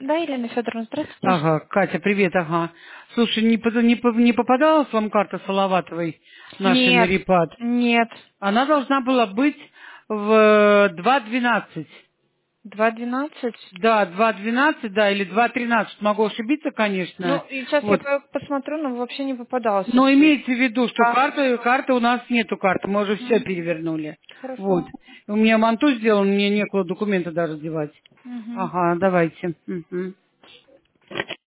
Да, Елена Федоровна, здравствуйте. Ага, Катя, привет, ага. Слушай, не попадалась вам карта Салаватовой нашей на Нет, репад? нет. Она должна была быть в 2:12. 2:12. Да, 2:12, да, или 2:13. Могу ошибиться, конечно. Ну, и сейчас я Вот. посмотрю, но вообще не попадалось Но вообще. имейте в виду, что Да. карты у нас нету карты, мы уже все Мгм. перевернули. Вот. Хорошо. У меня манту сделан, мне некуда документы даже девать. Мгм. Ага, давайте. Мгм.